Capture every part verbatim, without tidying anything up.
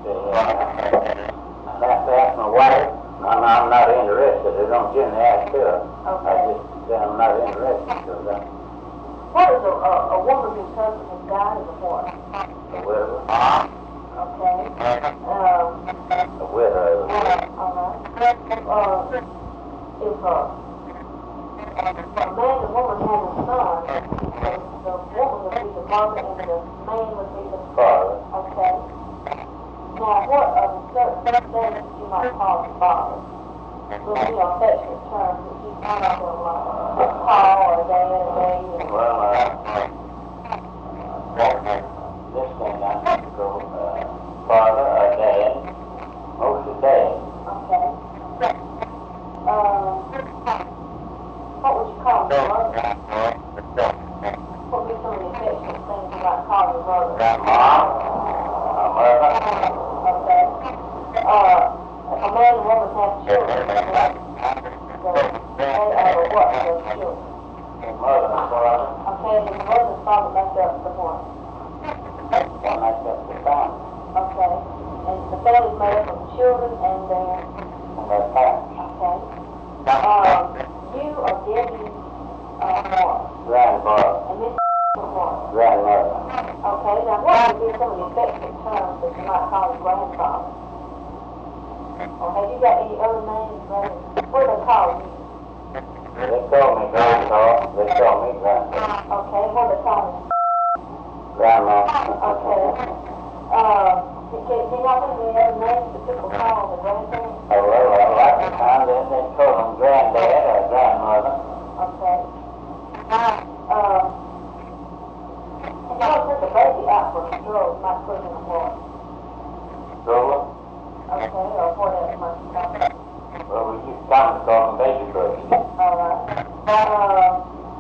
That's, that's my wife. I'm, I'm not interested. They don't generally ask her. Okay. I just say I'm not interested. So that, What is a, a, a woman whose husband has died is a what? a widow. Okay. Um, A widow. all right. Uh, if uh, a man and woman has a son, the, the woman would be the mother and the man would be the Father. okay. Now, what are the certain things that you might call the father? Will be on affectionate terms that you kind of will like call or dad or baby. Well, uh, this thing I have to go, uh, father or dad. Mostly dad. Okay. Um, what would you call your mother? What would be some of the affectionate things you might call your mother? Mom. My mother. Okay. Uh, if a man and woman have children, so they are what those children? My mother and father. Okay, and the mother and father make up the one. One like that the family. Okay. And the family is made up of children and their, And their parents. okay. Um, you are Debbie's, uh, mom. Grandfather. And this is mom. Grandmother. Okay, now what would be some of the affectionate terms that you might call your grandfather? Or have you got any other names, brother? What do they call you? They call me grandpa. They call me grandpa. Okay, what do they call you? Grandma. Okay. Uh, can, can y'all think of any other names that people call the grandparents? Oh, well, well, a lot of the time they, they call them granddad or grandmother. Okay. Uh, if y'all took a baby out for a stroll, you might put it in a what? Stroller. Okay, or whatever might be called. Well, we used to come to call them baby birds. All right. Uh,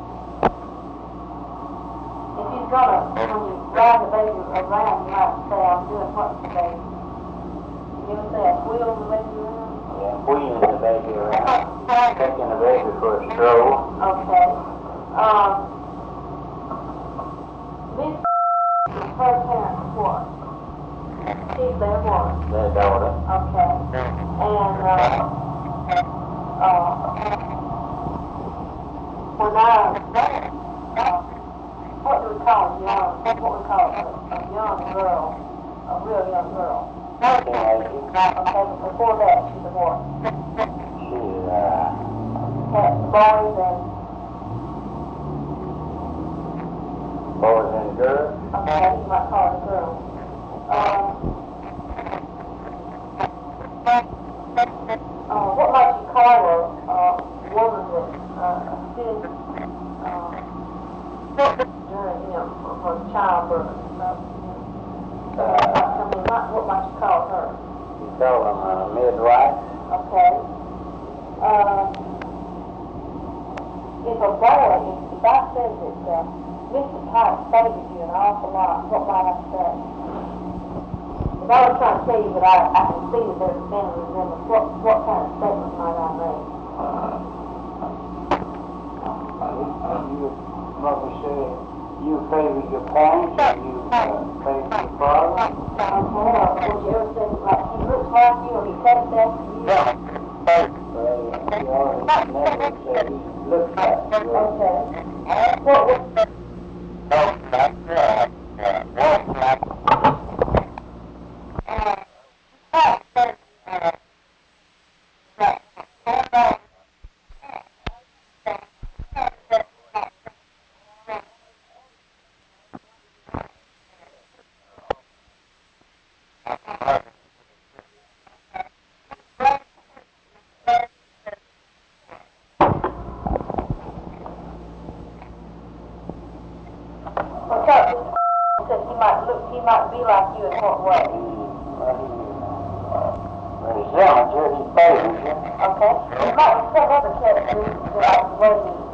if you're gonna, when you ride the baby around, you might say, I'm doing what today? You ever say, I wheel the baby around? Yeah, wheeling the baby around. Taking the baby for a stroll. Okay. Um, Miss is her parents what? She's their what? Their daughter. Okay. And, uh, uh, when I, uh, what do we call a young, what do we call a, a young girl, a real young girl? Teenager. Okay, but before that, she's a what? She's, uh, Had boys and, boys and girls. okay, you might call her a girl. Um, uh, what might you call a, uh, woman that, uh, assists, uh, during, you know, for, for childbirth and stuff? Uh, I mean, what, what might you call her? you call them a midwife. Okay. Uh, if a boy, if, if I said that, uh, Mister Tice favored you an awful lot, what might I say? If I was trying to tell you that I, I can see that there's a family resemblance, what, what kind of statement might I make? You probably say you favor your parents and you uh, favor your father. Okay, or would you ever say, like, he looks like you or he takes after you? Yeah. Well, you always never say he looks like you. Okay. What would, Oh, that's right. he might be like you in what way? Well, he's young, he favors you. Okay? He might be some other characteristics that like the way he